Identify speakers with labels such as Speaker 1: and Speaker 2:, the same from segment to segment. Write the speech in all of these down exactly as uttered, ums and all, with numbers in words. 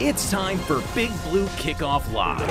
Speaker 1: It's time for Big Blue Kickoff Live.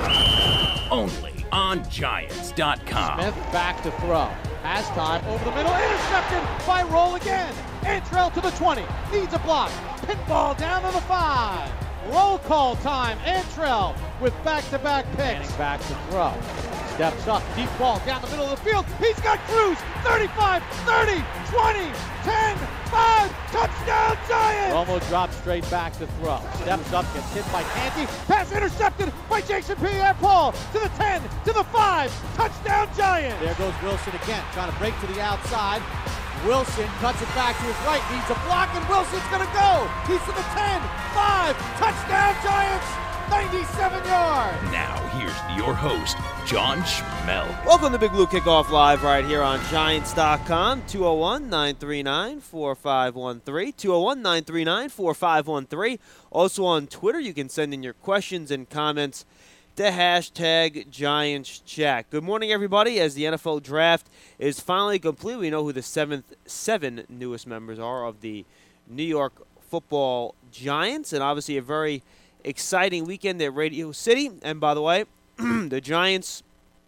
Speaker 1: Only on Giants dot com.
Speaker 2: Smith back to throw. Has time over the middle. Intercepted by Roll again. Antrell to the twenty. Needs a block. Pinball down to the five. Roll call time. Antrell with back-to-back picks. Manning back to throw. Steps up. Deep ball down the middle of the field. He's got Cruz. thirty-five, thirty, twenty, ten, five. Touchdown Giants! Romo drops straight back to throw. Steps up. Gets hit by Canty. Pass intercepted by Jason Pierre-Paul. To the ten. To the five. Touchdown Giants! There goes Wilson again. Trying to break to the outside. Wilson cuts it back to his right. Needs a block, and Wilson's going to go. He's to the ten. five. Touchdown Giants! ninety-seven yards.
Speaker 1: Now, here's your host, John Schmeelk.
Speaker 3: Welcome to Big Blue Kickoff Live right here on Giants dot com. two oh one, nine three nine, four five one three. two oh one, nine three nine, four five one three. Also on Twitter, you can send in your questions and comments to hashtag Giants Chat. Good morning, everybody. As the N F L Draft is finally complete, we know who the seventh, seven newest members are of the New York Football Giants, and obviously a very exciting weekend at Radio City. And by the way, the Giants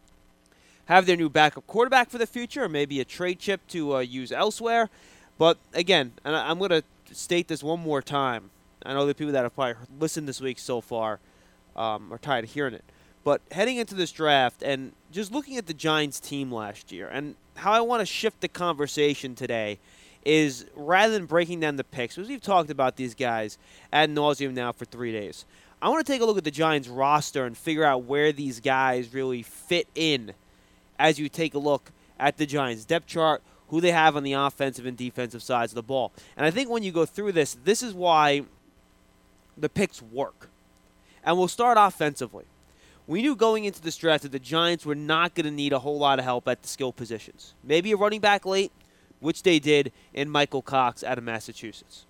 Speaker 3: have their new backup quarterback for the future, or maybe a trade chip to uh, use elsewhere. But again, and I, I'm going to state this one more time. I know the people that have probably listened this week so far um, are tired of hearing it. But heading into this draft and just looking at the Giants team last year, and how I want to shift the conversation today is rather than breaking down the picks, because we've talked about these guys ad nauseum now for three days, I want to take a look at the Giants roster and figure out where these guys really fit in as you take a look at the Giants depth chart, who they have on the offensive and defensive sides of the ball. And I think when you go through this, this is why the picks work. And we'll start offensively. We knew going into this draft that the Giants were not going to need a whole lot of help at the skill positions. Maybe a running back late, which they did in Michael Cox out of Massachusetts.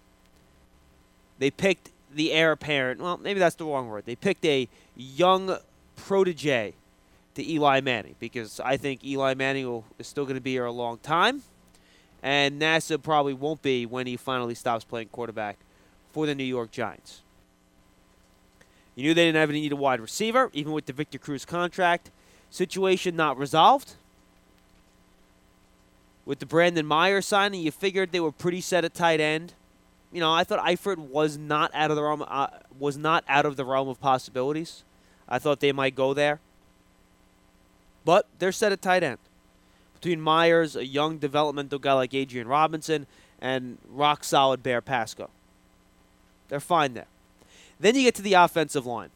Speaker 3: They picked the heir apparent, well, maybe that's the wrong word. They picked a young protege to Eli Manning, because I think Eli Manning will, is still going to be here a long time, and NASA probably won't be when he finally stops playing quarterback for the New York Giants. You knew they didn't have any need a wide receiver, even with the Victor Cruz contract situation not resolved. With the Brandon Myers signing, you figured they were pretty set at tight end. You know, I thought Eifert was not out of the realm uh, was not out of the realm of possibilities. I thought they might go there, but they're set at tight end between Myers, a young developmental guy like Adrian Robinson, and rock solid Bear Pasco. They're fine there. Then you get to the offensive line,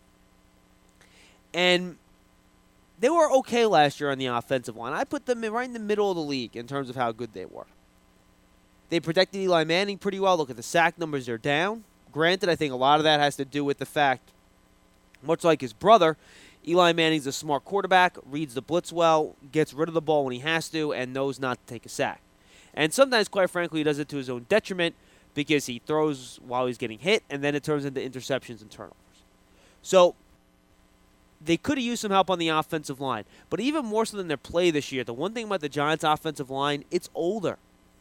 Speaker 3: and they were okay last year on the offensive line. I put them in right in the middle of the league in terms of how good they were. They protected Eli Manning pretty well. Look at the sack numbers, they're down. Granted, I think a lot of that has to do with the fact, much like his brother, Eli Manning's a smart quarterback, reads the blitz well, gets rid of the ball when he has to, and knows not to take a sack. And sometimes, quite frankly, he does it to his own detriment because he throws while he's getting hit, and then it turns into interceptions and turnovers. So they could have used some help on the offensive line. But even more so than their play this year, the one thing about the Giants' offensive line, it's older.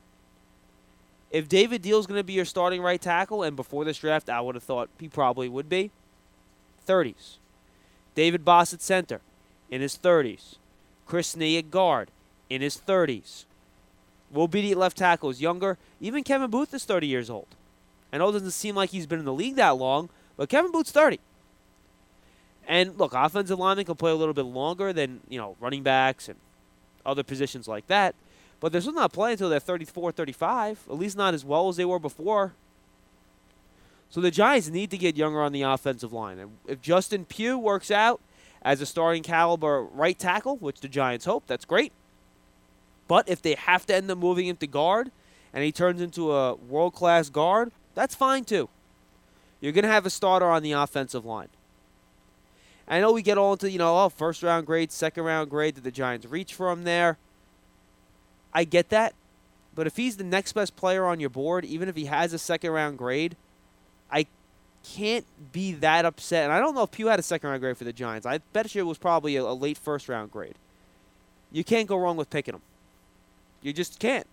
Speaker 3: If David Deal's going to be your starting right tackle, and before this draft I would have thought he probably would be, thirties. David Boss at center, in his thirties. Chris Snee at guard, in his thirties. Will Beatty at left tackle is younger. Even Kevin Booth is thirty years old. I know it doesn't seem like he's been in the league that long, but Kevin Booth's thirty. And, look, offensive linemen can play a little bit longer than, you know, running backs and other positions like that. But they're still not playing until they're thirty-four, thirty-five, at least not as well as they were before. So the Giants need to get younger on the offensive line. And if Justin Pugh works out as a starting caliber right tackle, which the Giants hope, that's great. But if they have to end up moving him to guard and he turns into a world-class guard, that's fine too. You're going to have a starter on the offensive line. I know we get all into, you know, oh, first-round grade, second-round grade, did the Giants reach for him there? I get that. But if he's the next best player on your board, even if he has a second-round grade, I can't be that upset. And I don't know if Pugh had a second-round grade for the Giants. I bet you it was probably a, a late first-round grade. You can't go wrong with picking him. You just can't.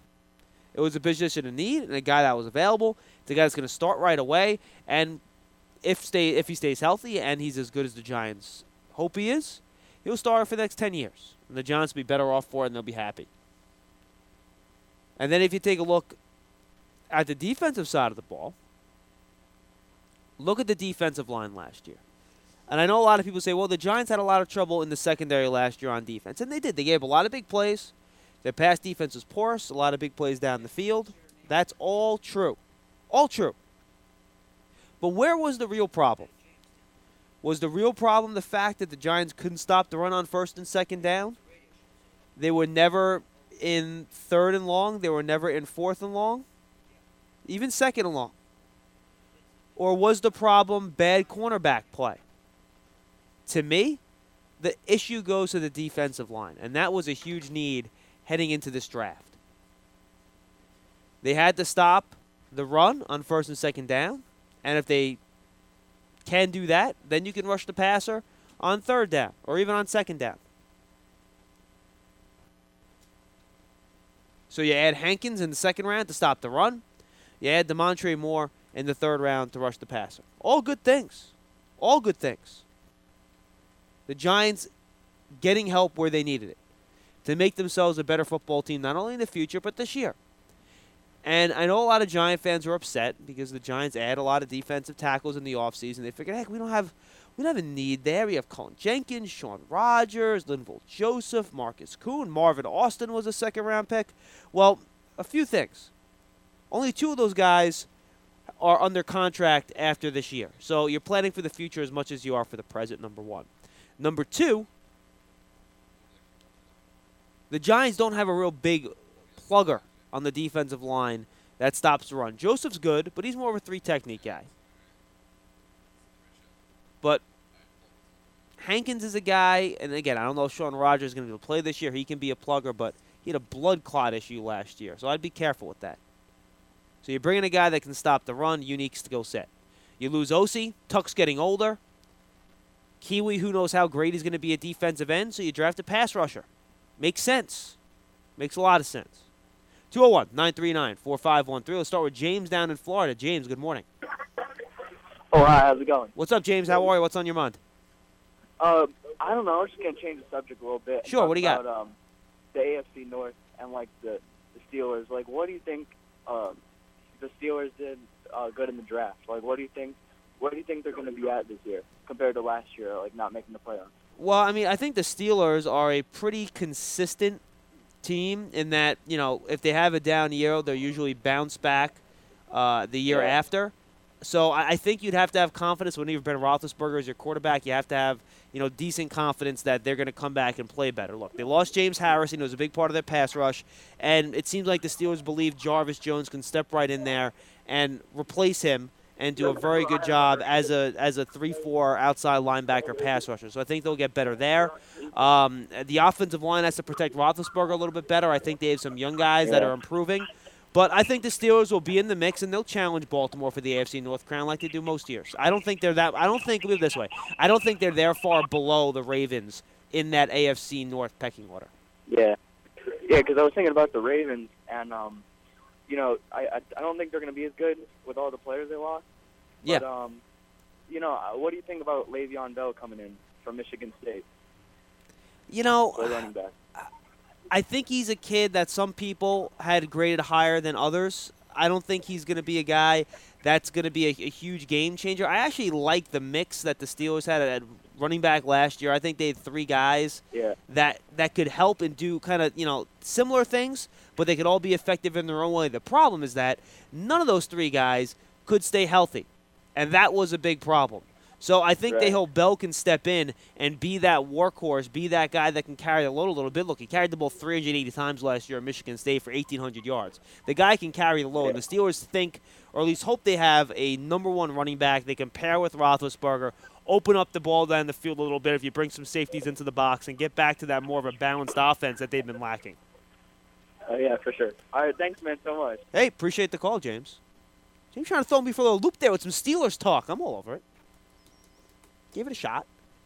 Speaker 3: It was a position of need and a guy that was available. The guy that's going to start right away. And if stay if he stays healthy and he's as good as the Giants hope he is, he'll start for the next ten years. And the Giants will be better off for it, and they'll be happy. And then if you take a look at the defensive side of the ball, look at the defensive line last year. And I know a lot of people say, well, the Giants had a lot of trouble in the secondary last year on defense. And they did. They gave a lot of big plays. Their pass defense was porous, a lot of big plays down the field. That's all true. All true. But where was the real problem? Was the real problem the fact that the Giants couldn't stop the run on first and second down? They were never in third and long. They were never in fourth and long. Even second and long. Or was the problem bad cornerback play? To me, the issue goes to the defensive line, and that was a huge need heading into this draft. They had to stop the run on first and second down, and if they can do that, then you can rush the passer on third down or even on second down. So you add Hankins in the second round to stop the run. You add DeMontre Moore in the third round to rush the passer. All good things. All good things. The Giants getting help where they needed it to make themselves a better football team, not only in the future, but this year. And I know a lot of Giant fans are upset because the Giants add a lot of defensive tackles in the offseason. They figured, heck, we don't have we don't have a need there. We have Colin Jenkins, Sean Rogers, Linval Joseph, Marcus Kuhn, Marvin Austin was a second-round pick. Well, a few things. Only two of those guys are under contract after this year. So you're planning for the future as much as you are for the present, number one. Number two, the Giants don't have a real big plugger on the defensive line that stops the run. Joseph's good, but he's more of a three-technique guy. But Hankins is a guy, and again, I don't know if Sean Rogers is going to be able to play this year. He can be a plugger, but he had a blood clot issue last year, so I'd be careful with that. So you bring in a guy that can stop the run, unique skill set. You lose Osi, Tuck's getting older. Kiwi, who knows how great he's going to be at defensive end, so you draft a pass rusher. Makes sense. Makes a lot of sense. two oh one, nine three nine, four five one three. Let's start with James down in Florida. James, good morning.
Speaker 4: Oh, hi, how's it going?
Speaker 3: What's up, James? How are you? What's on your mind?
Speaker 4: Uh, I don't know. I'm just going to change the subject a little bit.
Speaker 3: Sure, what do you got?
Speaker 4: About, um, the A F C North and, like, the, the Steelers. Like, what do you think um, the Steelers did uh, good in the draft? Like, what do you think What do you think they're going to be at this year compared to last year, like, not making the playoffs?
Speaker 3: Well, I mean, I think the Steelers are a pretty consistent team in that, you know, if they have a down year, they'll usually bounce back uh, the year
Speaker 4: Yeah.
Speaker 3: after. So I, I think you'd have to have confidence when you've Ben Roethlisberger as your quarterback. You have to have, you know, decent confidence that they're going to come back and play better. Look, they lost James Harrison, who was a big part of their pass rush, and it seems like the Steelers believe Jarvis Jones can step right in there and replace him and do a very good job as a as a three four outside linebacker pass rusher. So I think they'll get better there. Um, the offensive line has to protect Roethlisberger a little bit better. I think they have some young guys that are improving. But I think the Steelers will be in the mix, and they'll challenge Baltimore for the A F C North crown like they do most years. I don't think they're that – I don't think – live it this way. I don't think they're that far below the Ravens in that A F C North pecking order.
Speaker 4: Yeah. Yeah, because I was thinking about the Ravens, and, um, you know, I, I, I don't think they're going to be as good with all the players they lost.
Speaker 3: Yeah.
Speaker 4: But, um, you know, what do you think about Le'Veon Bell coming in from Michigan State?
Speaker 3: You know –
Speaker 4: For running back.
Speaker 3: I think he's a kid that some people had graded higher than others. I don't think he's going to be a guy that's going to be a, a huge game changer. I actually like the mix that the Steelers had at running back last year. I think they had three guys
Speaker 4: Yeah.
Speaker 3: that, that could help and do kind of, you know, similar things, but they could all be effective in their own way. The problem is that none of those three guys could stay healthy, and that was a big problem. So I think
Speaker 4: Right.
Speaker 3: they hope Bell can step in and be that workhorse, be that guy that can carry the load a little bit. Look, he carried the ball three hundred eighty times last year at Michigan State for eighteen hundred yards. The guy can carry the load.
Speaker 4: Yeah.
Speaker 3: The Steelers think, or at least hope they have, a number one running back they can pair with Roethlisberger, open up the ball down the field a little bit if you bring some safeties into the box, and get back to that more of a balanced offense that they've been lacking.
Speaker 4: Oh, yeah, for sure. All right, thanks, man, so much.
Speaker 3: Hey, appreciate the call, James. James trying to throw me for a little loop there with some Steelers talk. I'm all over it. Give it a shot.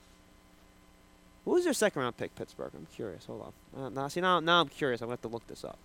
Speaker 3: Who was their second-round pick, Pittsburgh? I'm curious. Hold on. Uh, now, see, now, now I'm curious. I'm going to have to look this up.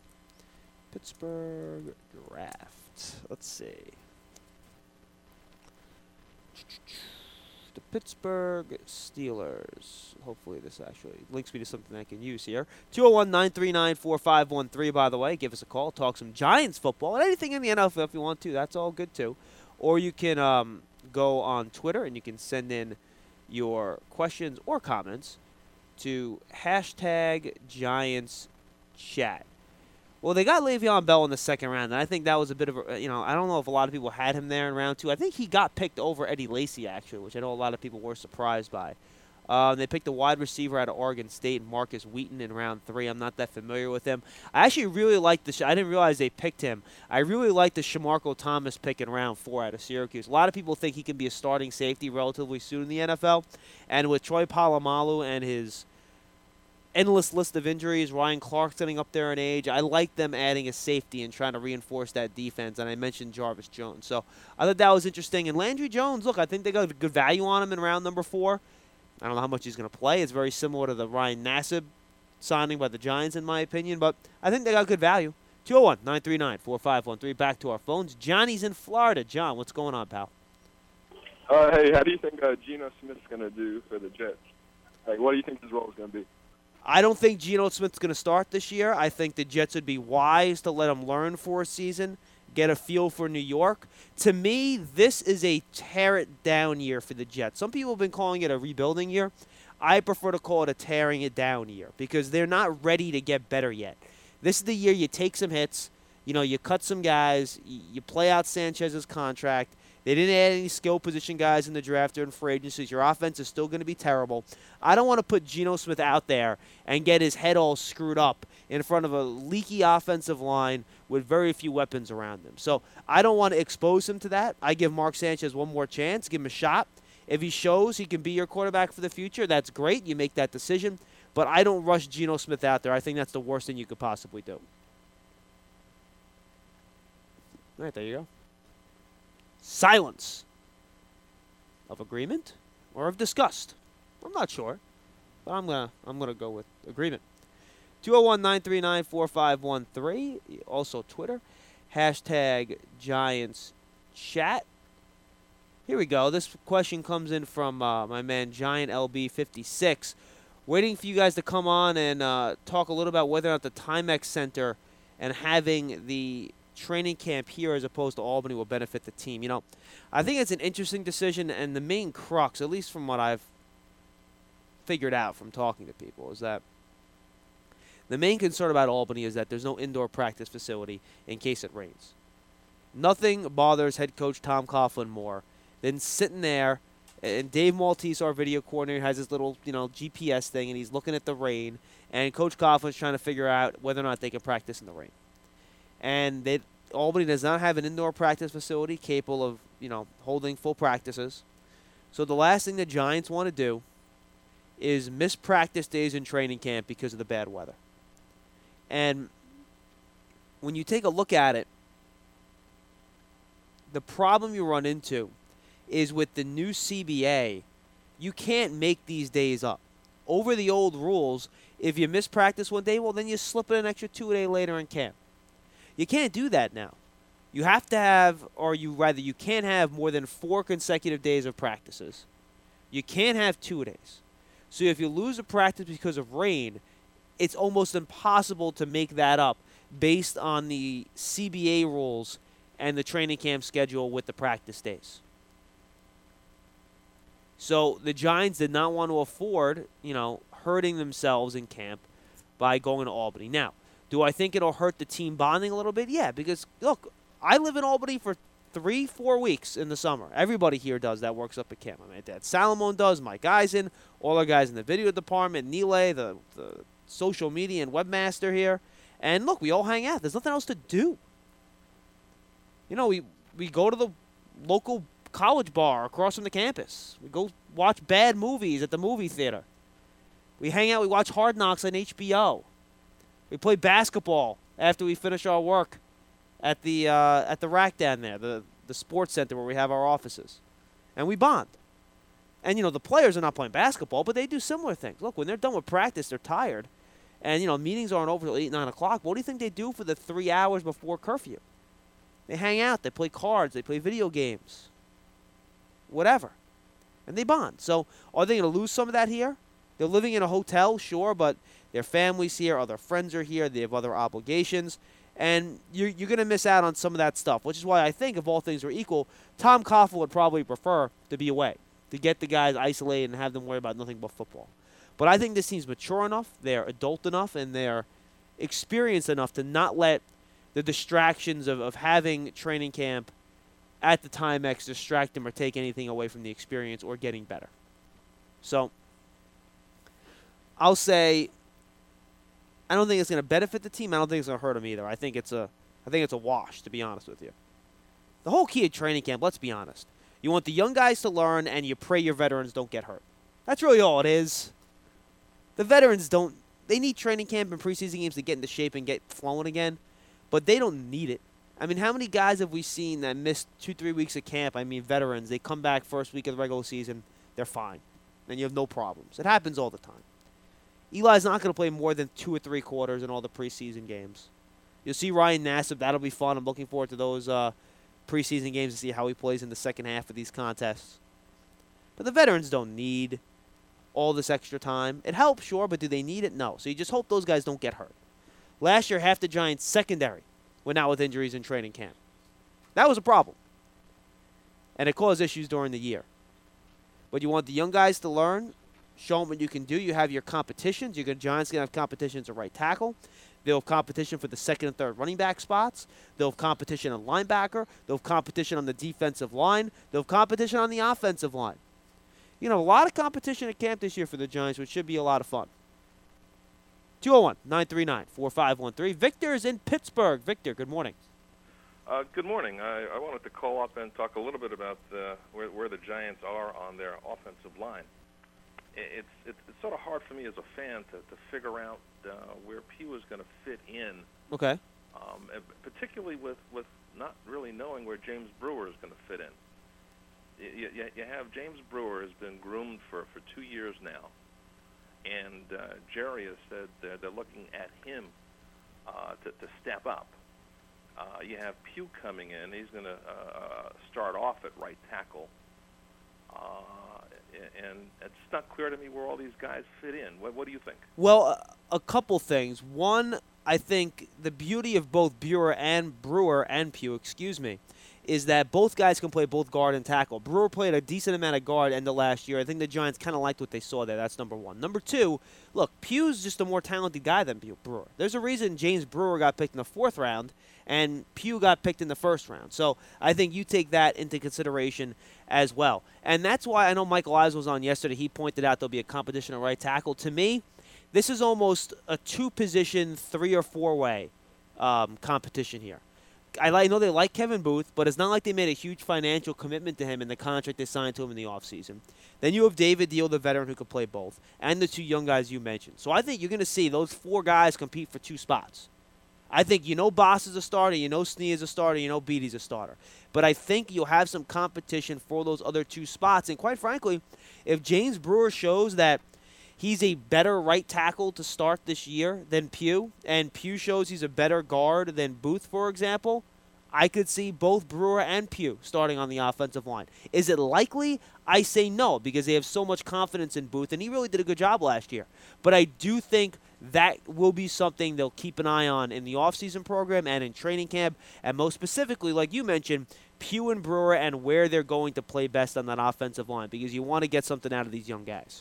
Speaker 3: Pittsburgh draft. Let's see. The Pittsburgh Steelers. Hopefully this actually links me to something I can use here. two oh one, nine three nine, four five one three, by the way. Give us a call. Talk some Giants football and anything in the N F L if you want to. That's all good, too. Or you can um, go on Twitter and you can send in your questions or comments to hashtag Giants Chat. Well, they got Le'Veon Bell in the second round, and I think that was a bit of a, you know, I don't know if a lot of people had him there in round two. I think he got picked over Eddie Lacy, actually, which I know a lot of people were surprised by. Uh, they picked a wide receiver out of Oregon State, Marcus Wheaton, in round three. I'm not that familiar with him. I actually really liked the, I didn't realize they picked him. I really liked the Shamarko Thomas pick in round four out of Syracuse. A lot of people think he can be a starting safety relatively soon in the N F L. And with Troy Polamalu and his endless list of injuries, Ryan Clark getting up there in age, I like them adding a safety and trying to reinforce that defense. And I mentioned Jarvis Jones. So I thought that was interesting. And Landry Jones, look, I think they got a good value on him in round number four. I don't know how much he's going to play. It's very similar to the Ryan Nassib signing by the Giants, in my opinion. But I think they got good value. two oh one, nine three nine, four five one three. Back to our phones. Johnny's in Florida. John, what's going on, pal?
Speaker 5: Uh, hey, how do you think uh, Geno Smith's going to do for the Jets? Like, what do you think his role is going to be?
Speaker 3: I don't think Geno Smith's going to start this year. I think the Jets would be wise to let him learn for a season, get a feel for New York. To me, this is a tear-it-down year for the Jets. Some people have been calling it a rebuilding year. I prefer to call it a tearing-it-down year because they're not ready to get better yet. This is the year you take some hits, you know, you cut some guys, you play out Sanchez's contract. They didn't add any skill position guys in the draft or in free agencies. Your offense is still going to be terrible. I don't want to put Geno Smith out there and get his head all screwed up in front of a leaky offensive line with very few weapons around him. So I don't want to expose him to that. I give Mark Sanchez one more chance, give him a shot. If he shows he can be your quarterback for the future, that's great. You make that decision. But I don't rush Geno Smith out there. I think that's the worst thing you could possibly do. All right, there you go. Silence of agreement or of disgust. I'm not sure, but I'm gonna I'm gonna go with agreement. two oh one, nine three nine, four five one three. Also Twitter. Hashtag Giants Chat. Here we go. This question comes in from uh, my man Giant L B fifty-six. Waiting for you guys to come on and uh, talk a little about whether or not the Timex Center and having the training camp here as opposed to Albany will benefit the team. You know, I think it's an interesting decision, and the main crux, at least from what I've figured out from talking to people, is that the main concern about Albany is that there's no indoor practice facility in case it rains. Nothing bothers head coach Tom Coughlin more than sitting there, and Dave Maltese, our video coordinator, has his little, you know, G P S thing, and he's looking at the rain, and Coach Coughlin's trying to figure out whether or not they can practice in the rain. And they, Albany does not have an indoor practice facility capable of, you know, holding full practices. So the last thing the Giants want to do is miss practice days in training camp because of the bad weather. And when you take a look at it, the problem you run into is with the new C B A, you can't make these days up. Over the old rules, if you miss practice one day, well, then you slip it an extra two days later in camp. You can't do that now. You have to have, or you rather, you can't have more than four consecutive days of practices. You can't have two days. So if you lose a practice because of rain, it's almost impossible to make that up based on the C B A rules and the training camp schedule with the practice days. So the Giants did not want to afford, you know, hurting themselves in camp by going to Albany. Now, do I think it'll hurt the team bonding a little bit? Yeah, because, look, I live in Albany for three, four weeks in the summer. Everybody here does that, works up at camp. My dad Salomon does, Mike Eisen, all our guys in the video department, Nile, the, the social media and webmaster here. And, look, we all hang out. There's nothing else to do. You know, we, we go to the local college bar across from the campus. We go watch bad movies at the movie theater. We hang out. We watch Hard Knocks on H B O. We play basketball after we finish our work at the uh, at the rack down there, the, the sports center where we have our offices. And we bond. And, you know, the players are not playing basketball, but they do similar things. Look, when they're done with practice, they're tired. And, you know, meetings aren't over until eight, nine o'clock. What do you think they do for the three hours before curfew? They hang out. They play cards. They play video games. whatever. And they bond. So are they going to lose some of that here? They're living in a hotel, sure, but their family's here, other friends are here, they have other obligations, and you're, you're going to miss out on some of that stuff, which is why I think if all things were equal, Tom Coughlin would probably prefer to be away, to get the guys isolated and have them worry about nothing but football. But I think this team's mature enough, they're adult enough, and they're experienced enough to not let the distractions of, of having training camp at the Timex distract them or take anything away from the experience or getting better. So I'll say I don't think it's going to benefit the team. I don't think it's going to hurt them either. I think it's a I think it's a wash, to be honest with you. The whole key of training camp, let's be honest. You want the young guys to learn, and you pray your veterans don't get hurt. That's really all it is. The veterans don't – they need training camp and preseason games to get into shape and get flowing again, but they don't need it. I mean, how many guys have we seen that missed two, three weeks of camp? I mean, veterans, they come back first week of the regular season, they're fine, and you have no problems. It happens all the time. Eli's not going to play more than two or three quarters in all the preseason games. You'll see Ryan Nassib. That'll be fun. I'm looking forward to those uh, preseason games to see how he plays in the second half of these contests. But the veterans don't need all this extra time. It helps, sure, but do they need it? No. So you just hope those guys don't get hurt. Last year, half the Giants' secondary went out with injuries in training camp. That was a problem. And it caused issues during the year. But you want the young guys to learn, show them what you can do. You have your competitions. Your Giants going to have competitions at right tackle. They'll have competition for the second and third running back spots. They'll have competition on linebacker. They'll have competition on the defensive line. They'll have competition on the offensive line. You know, a lot of competition at camp this year for the Giants, which should be a lot of fun. two oh one, nine three nine, four five one three. Victor is in Pittsburgh. Victor, good morning.
Speaker 6: Uh, good morning. I, I wanted to call up and talk a little bit about uh, where, where the Giants are on their offensive line. It's, it's it's sort of hard for me as a fan to, to figure out uh, where Pugh is going to fit in.
Speaker 3: Okay.
Speaker 6: Um, and particularly with, with not really knowing where James Brewer is going to fit in. You, you, you have James Brewer has been groomed for, for two years now, and uh, Jerry has said they're, they're looking at him uh, to, to step up. Uh, you have Pugh coming in. He's going to uh, start off at right tackle. Uh, and it's not clear to me where all these guys fit in. What, what do you think?
Speaker 3: Well, a, a couple things. One, I think the beauty of both Brewer and Brewer and Pugh, excuse me, is that both guys can play both guard and tackle. Brewer played a decent amount of guard end of last year. I think the Giants kind of liked what they saw there. That's number one. Number two, look, Pugh's just a more talented guy than Brewer. There's a reason James Brewer got picked in the fourth round and Pugh got picked in the first round. So I think you take that into consideration as well. And that's why I know Michael Eisel was on yesterday. He pointed out there'll be a competition at right tackle. To me, this is almost a two-position, three- or four-way um, competition here. I, I know they like Kevin Booth, but it's not like they made a huge financial commitment to him in the contract they signed to him in the offseason. Then you have David Deal, the veteran who could play both, and the two young guys you mentioned. So I think you're going to see those four guys compete for two spots. I think you know Boss is a starter, you know Snee is a starter, you know Beatty's a starter. But I think you'll have some competition for those other two spots. And quite frankly, if James Brewer shows that he's a better right tackle to start this year than Pugh, and Pugh shows he's a better guard than Booth, for example, I could see both Brewer and Pugh starting on the offensive line. Is it likely? I say no, because they have so much confidence in Booth, and he really did a good job last year. But I do think that will be something they'll keep an eye on in the offseason program and in training camp, and most specifically, like you mentioned, Pugh and Brewer and where they're going to play best on that offensive line, because you want to get something out of these young guys.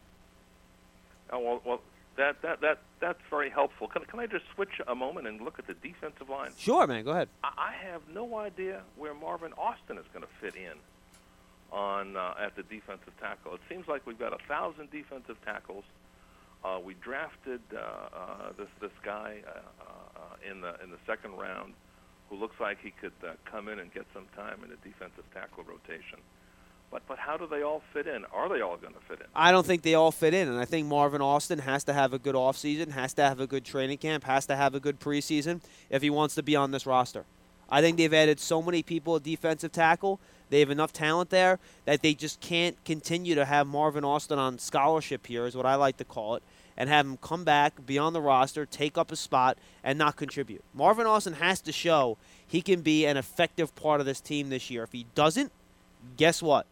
Speaker 6: Oh, well, well that, that, that, that's very helpful. Can, can I just switch a moment and look at the defensive line?
Speaker 3: Sure, man. Go ahead.
Speaker 6: I, I have no idea where Marvin Austin is going to fit in on uh, at the defensive tackle. It seems like we've got a thousand defensive tackles. Uh, we drafted uh, uh, this this guy uh, uh, in the in the second round, who looks like he could uh, come in and get some time in the defensive tackle rotation. But but how do they all fit in? Are they all going to fit in?
Speaker 3: I don't think they all fit in, and I think Marvin Austin has to have a good offseason, has to have a good training camp, has to have a good preseason if he wants to be on this roster. I think they've added so many people at defensive tackle. They have enough talent there that they just can't continue to have Marvin Austin on scholarship here, is what I like to call it, and have him come back, be on the roster, take up a spot, and not contribute. Marvin Austin has to show he can be an effective part of this team this year. If he doesn't, guess what?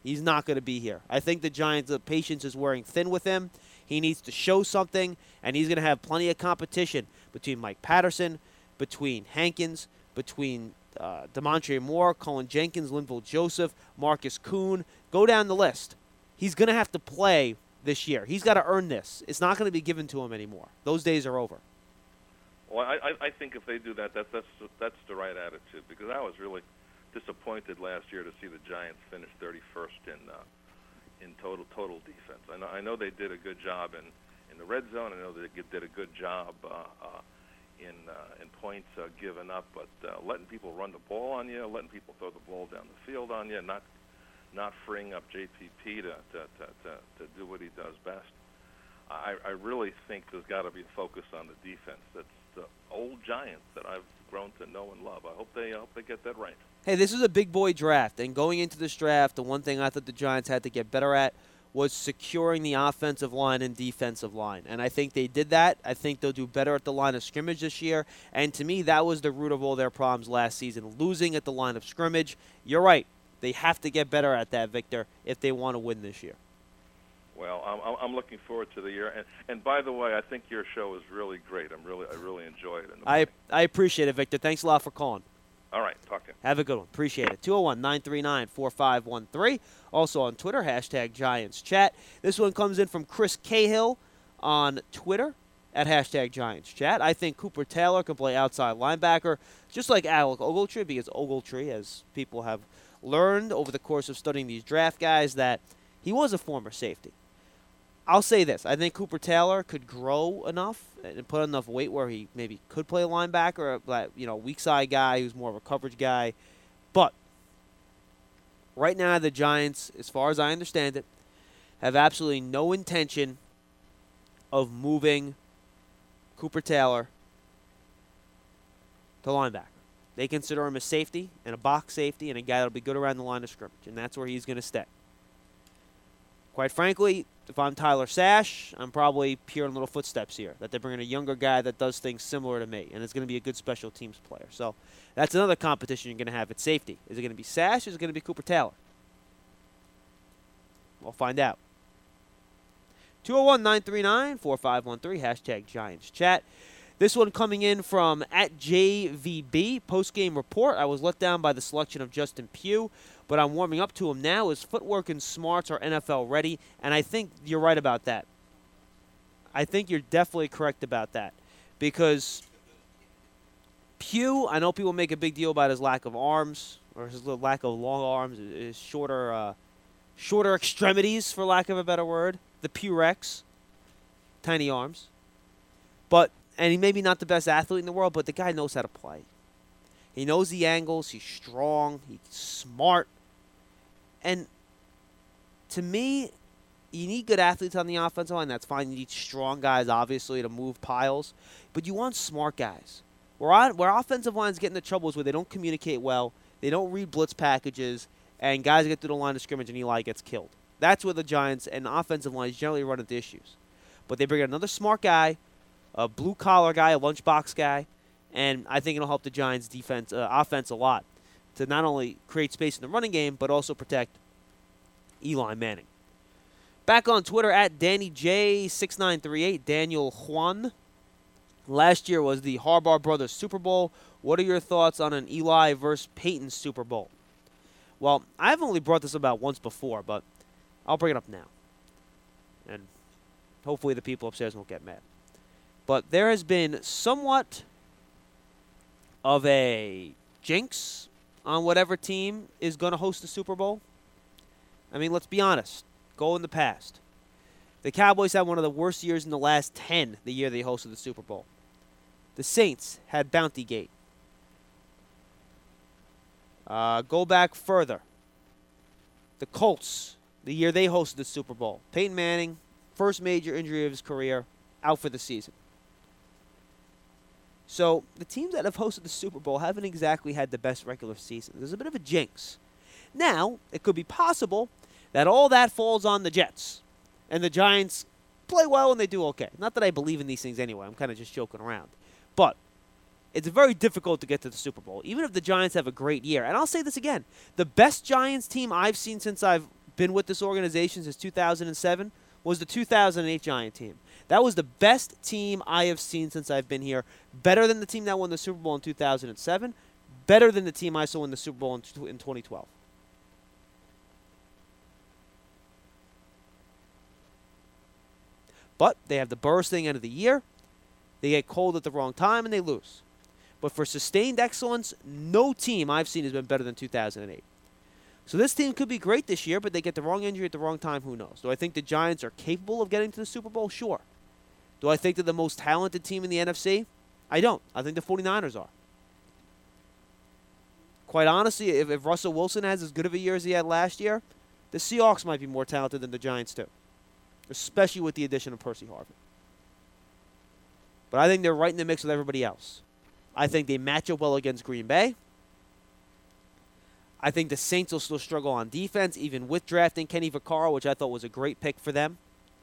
Speaker 3: He's not going to be here. I think the Giants' uh, patience is wearing thin with him. He needs to show something, and he's going to have plenty of competition between Mike Patterson, between Hankins, between uh, DeMontre Moore, Colin Jenkins, Linville Joseph, Marcus Kuhn. Go down the list. He's going to have to play this year. He's got to earn this. It's not going to be given to him anymore. Those days are over.
Speaker 6: Well, I, I think if they do that, that that's that's the right attitude, because I was really disappointed last year to see the Giants finish thirty-first in uh, in total total defense. I know I know they did a good job in, in the red zone. I know they did a good job uh, uh, in uh, in points uh, given up, but uh, letting people run the ball on you, letting people throw the ball down the field on you, not not freeing up J P P to to, to, to, to do what he does best. I, I really think there's got to be a focus on the defense. That's the old Giants that I've grown to know and love. I hope they I hope they get that right.
Speaker 3: Hey, this is a big boy draft, and going into this draft, the one thing I thought the Giants had to get better at was securing the offensive line and defensive line, and I think they did that. I think they'll do better at the line of scrimmage this year, and to me, that was the root of all their problems last season, losing at the line of scrimmage. You're right. They have to get better at that, Victor, if they want to win this year.
Speaker 6: Well, I'm, I'm looking forward to the year, and and by the way, I think your show is really great. I'm really I really enjoy it. In the
Speaker 3: I I appreciate it, Victor. Thanks a lot for calling.
Speaker 6: All right, talk to you.
Speaker 3: Have a good one. Appreciate it. two oh one, nine three nine, four five one three. Also on Twitter, hashtag Giants Chat. This one comes in from Chris Cahill on Twitter at hashtag Giants Chat. I think Cooper Taylor can play outside linebacker, just like Alec Ogletree, because Ogletree, as people have learned over the course of studying these draft guys, that he was a former safety. I'll say this. I think Cooper Taylor could grow enough and put enough weight where he maybe could play a linebacker, or, you know, weak side guy who's more of a coverage guy. But right now the Giants, as far as I understand it, have absolutely no intention of moving Cooper Taylor to linebacker. They consider him a safety and a box safety and a guy that'll be good around the line of scrimmage, and that's where he's going to stay. Quite frankly, if I'm Tyler Sash, I'm probably hearing little footsteps here, that they're bringing a younger guy that does things similar to me, and it's going to be a good special teams player. So that's another competition you're going to have at safety. Is it going to be Sash or is it going to be Cooper Taylor? We'll find out. two oh one, nine three nine, four five one three, hashtag Giants Chat. This one coming in from at J V B, post-game report. I was let down by the selection of Justin Pugh, but I'm warming up to him now. His footwork and smarts are N F L ready, and I think you're right about that. I think you're definitely correct about that, because Pugh, I know people make a big deal about his lack of arms, or his little lack of long arms, his shorter, uh, shorter extremities, for lack of a better word, the Pugh Rex, tiny arms. But and he may be not the best athlete in the world, but the guy knows how to play. He knows the angles. He's strong. He's smart. And to me, you need good athletes on the offensive line. That's fine. You need strong guys, obviously, to move piles. But you want smart guys. Where, on, where offensive lines get into trouble is where they don't communicate well, they don't read blitz packages, and guys get through the line of scrimmage and Eli gets killed. That's where the Giants and the offensive lines generally run into issues. But they bring in another smart guy, a blue-collar guy, a lunchbox guy, and I think it'll help the Giants' defense, uh, offense a lot to not only create space in the running game, but also protect Eli Manning. Back on Twitter, at Danny J six nine three eight, Daniel Juan. Last year was the Harbaugh Brothers Super Bowl. What are your thoughts on an Eli versus Peyton Super Bowl? Well, I've only brought this about once before, but I'll bring it up now. And hopefully the people upstairs won't get mad. But there has been somewhat of a jinx on whatever team is going to host the Super Bowl. I mean, let's be honest. Go in the past. The Cowboys had one of the worst years in the last ten the year they hosted the Super Bowl. The Saints had Bountygate. Uh, go back further. The Colts, the year they hosted the Super Bowl. Peyton Manning, first major injury of his career, out for the season. So the teams that have hosted the Super Bowl haven't exactly had the best regular season. There's a bit of a jinx. Now, it could be possible that all that falls on the Jets, and the Giants play well and they do okay. Not that I believe in these things anyway. I'm kind of just joking around. But it's very difficult to get to the Super Bowl, even if the Giants have a great year. And I'll say this again. The best Giants team I've seen since I've been with this organization since two thousand seven was the two thousand eight Giant team. That was the best team I have seen since I've been here. Better than the team that won the Super Bowl in two thousand seven. Better than the team I saw win the Super Bowl in, in twenty twelve. But they have the bursting end of the year. They get cold at the wrong time, and they lose. But for sustained excellence, no team I've seen has been better than two thousand eight. So this team could be great this year, but they get the wrong injury at the wrong time. Who knows? Do I think the Giants are capable of getting to the Super Bowl? Sure. Do I think they're the most talented team in the N F C? I don't. I think the 49ers are. Quite honestly, if, if Russell Wilson has as good of a year as he had last year, the Seahawks might be more talented than the Giants too, especially with the addition of Percy Harvin. But I think they're right in the mix with everybody else. I think they match up well against Green Bay. I think the Saints will still struggle on defense, even with drafting Kenny Vaccaro, which I thought was a great pick for them.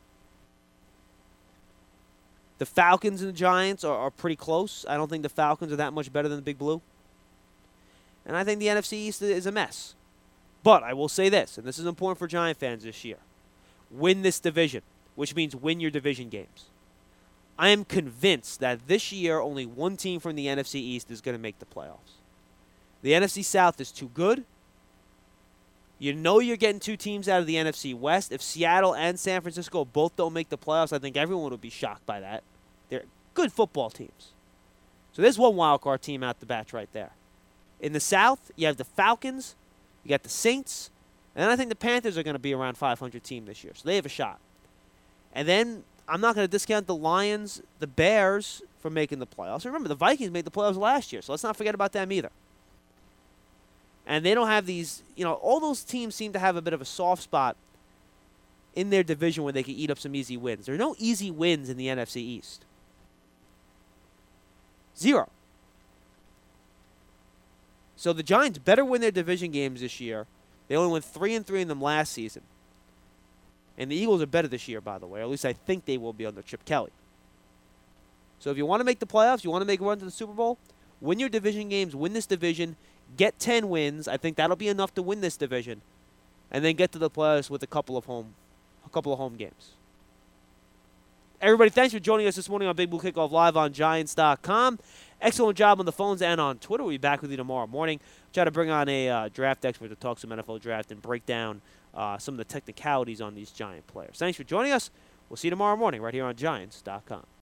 Speaker 3: The Falcons and the Giants are, are pretty close. I don't think the Falcons are that much better than the Big Blue. And I think the N F C East is a mess. But I will say this, and this is important for Giant fans this year. Win this division, which means win your division games. I am convinced that this year only one team from the N F C East is going to make the playoffs. The N F C South is too good. You know you're getting two teams out of the N F C West. If Seattle and San Francisco both don't make the playoffs, I think everyone would be shocked by that. They're good football teams. So there's one wild card team out the batch right there. In the South, you have the Falcons, you got the Saints, and I think the Panthers are going to be around five hundred team this year, so they have a shot. And then I'm not going to discount the Lions, the Bears from making the playoffs. Remember, the Vikings made the playoffs last year, so let's not forget about them either. And they don't have these, you know, all those teams seem to have a bit of a soft spot in their division where they can eat up some easy wins. There are no easy wins in the N F C East. Zero. So the Giants better win their division games this year. They only went three and three in them last season. And the Eagles are better this year, by the way. Or at least I think they will be under Chip Kelly. So if you want to make the playoffs, you want to make a run to the Super Bowl, win your division games, win this division, get ten wins. I think that'll be enough to win this division. And then get to the playoffs with a couple of home, a couple of home games. Everybody, thanks for joining us this morning on Big Blue Kickoff Live on Giants dot com. Excellent job on the phones and on Twitter. We'll be back with you tomorrow morning. Try to bring on a uh, draft expert to talk some N F L draft and break down uh, some of the technicalities on these Giant players. Thanks for joining us. We'll see you tomorrow morning right here on Giants dot com.